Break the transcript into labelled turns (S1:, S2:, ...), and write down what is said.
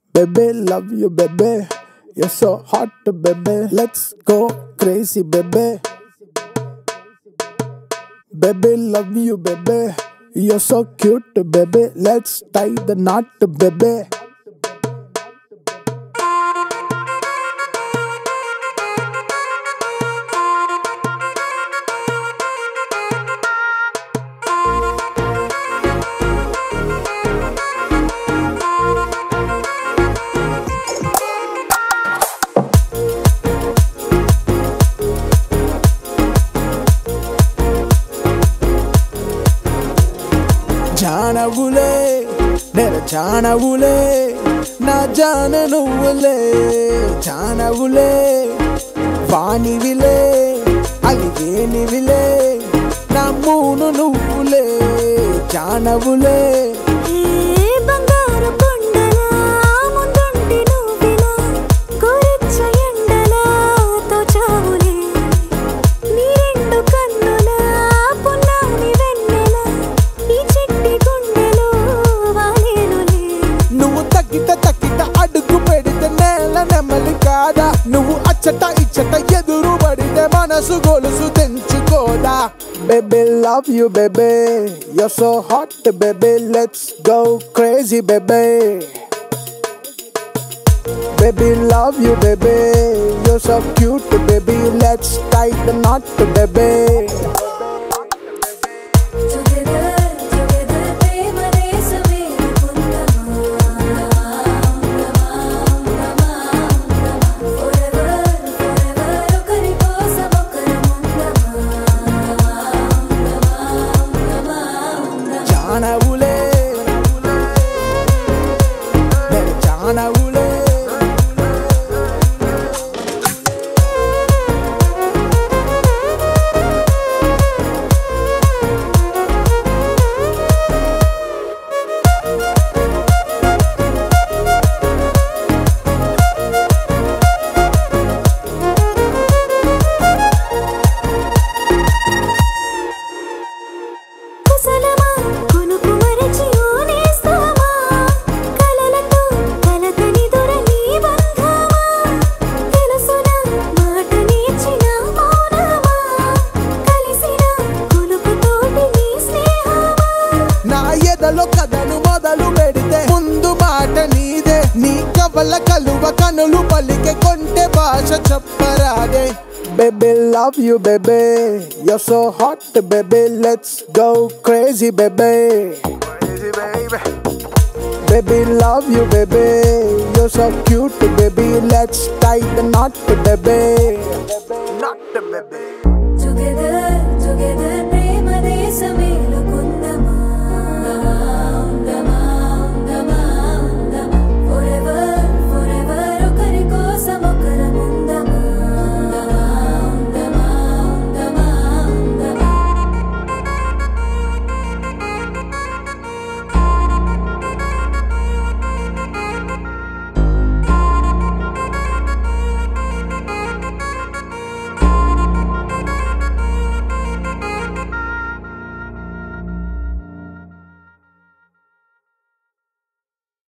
S1: Baby, love you, baby. You're so hot, baby. Let's go crazy, baby. Baby, love you, baby. You're so cute, baby. Let's tie the knot, baby. జానవులే నెర జానవులే నా జాన నువ్వులే జానవులే వానివిలే అలివేనివిలే నా మూను నువ్వులే జానవులే అడుగు పెడితే నేల నెమ్మలి కాదా నువ్వు అచ్చట ఇచ్చట ఎదురు పడితే మనసు గొలుసు తెంచుకోదా Baby, love you, baby. You're so hot, baby. Let's go crazy, baby. Baby, love you, baby. You're so cute, baby. Let's tie the knot, baby. జానవులే జానవులే కథను మొదలు పెడితే ముందు మాట నీదే నీ కవల కలువ కనులు పలికే కొంటె భాష చెప్పరాదే Baby, love you, baby. You're so hot, baby. Let's go crazy, baby. Crazy, baby. Baby, love you, baby. You're so cute, baby. Let's tie the knot, baby. Knot, baby.